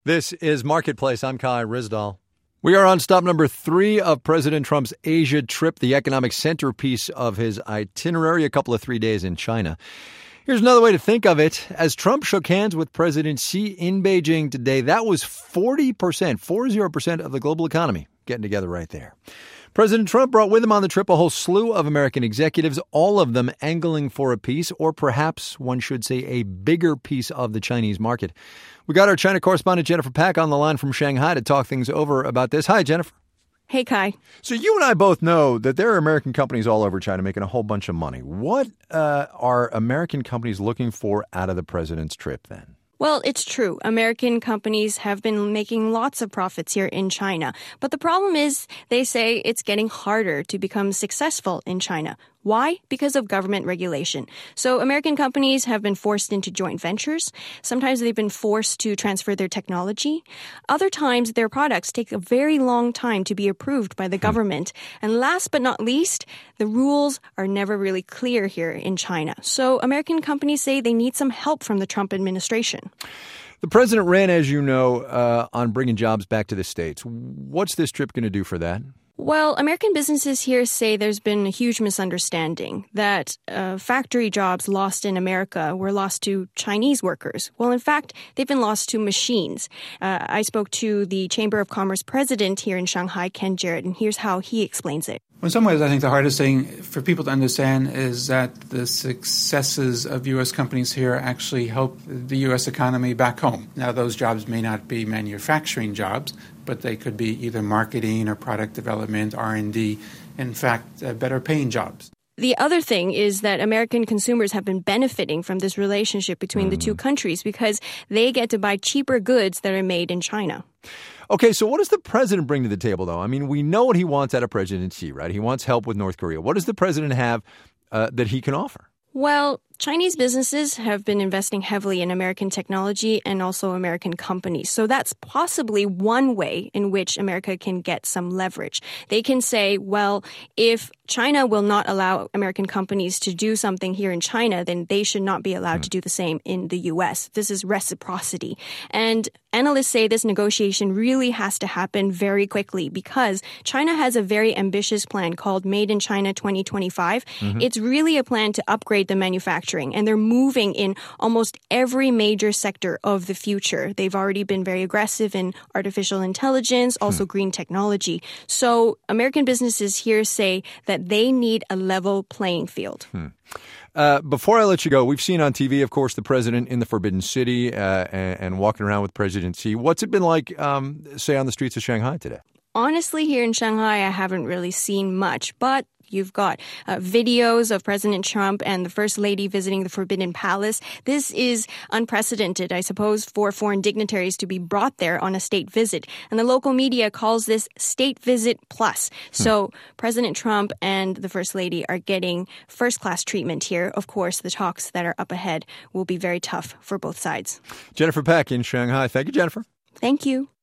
This is Marketplace. I'm Kai Ryssdal. We are on stop number 3 of President Trump's Asia trip, the economic centerpiece of his itinerary, a couple of 3 days in China. Here's another way to think of it. As Trump shook hands with President Xi in Beijing today, that was 40% of the global economy getting together right there. President Trump brought with him on the trip a whole slew of American executives, all of them angling for a piece, or perhaps one should say a bigger piece of the Chinese market. We got our China correspondent Jennifer Pak on the line from Shanghai to talk things over about this. Hi, Jennifer. Hey, Kai. So you and I both know that there are American companies all over China making a whole bunch of money. What are American companies looking for out of the president's trip then? Well, it's true. American companies have been making lots of profits here in China. But the problem is, they say it's getting harder to become successful in China. Why? Because of government regulation. So American companies have been forced into joint ventures. Sometimes they've been forced to transfer their technology. Other times, their products take a very long time to be approved by the government. And last but not least, the rules are never really clear here in China. So American companies say they need some help from the Trump administration. The president ran, as you know, on bringing jobs back to the States. What's this trip going to do for that? Well, American businesses here say there's been a huge misunderstanding that factory jobs lost in America were lost to Chinese workers. Well, in fact, they've been lost to machines. I spoke to the Chamber of Commerce president here in Shanghai, Ken Jarrett, and here's how he explains it. In some ways, I think the hardest thing for people to understand is that the successes of U.S. companies here actually help the U.S. economy back home. Now, those jobs may not be manufacturing jobs, but they could be either marketing or product development, R&D, in fact, better paying jobs. The other thing is that American consumers have been benefiting from this relationship between the two countries because they get to buy cheaper goods that are made in China. Okay, so what does the president bring to the table, though? I mean, we know what he wants out of President Xi, right? He wants help with North Korea. What does the president have that he can offer? Well, Chinese businesses have been investing heavily in American technology and also American companies. So that's possibly one way in which America can get some leverage. They can say, well, if China will not allow American companies to do something here in China, then they should not be allowed to do the same in the U.S. This is reciprocity. And analysts say this negotiation really has to happen very quickly because China has a very ambitious plan called Made in China 2025. It's really a plan to upgrade the manufacturing. And they're moving in almost every major sector of the future. They've already been very aggressive in artificial intelligence, also green technology. So American businesses here say that they need a level playing field. Before I let you go, we've seen on TV, of course, the president in the Forbidden City and walking around with President Xi. What's it been like, say, on the streets of Shanghai today? Honestly, here in Shanghai, I haven't really seen much, but you've got videos of President Trump and the First Lady visiting the Forbidden Palace. This is unprecedented, I suppose, for foreign dignitaries to be brought there on a state visit. And the local media calls this State Visit Plus. So President Trump and the First Lady are getting first-class treatment here. Of course, the talks that are up ahead will be very tough for both sides. Jennifer Pak in Shanghai. Thank you, Jennifer. Thank you.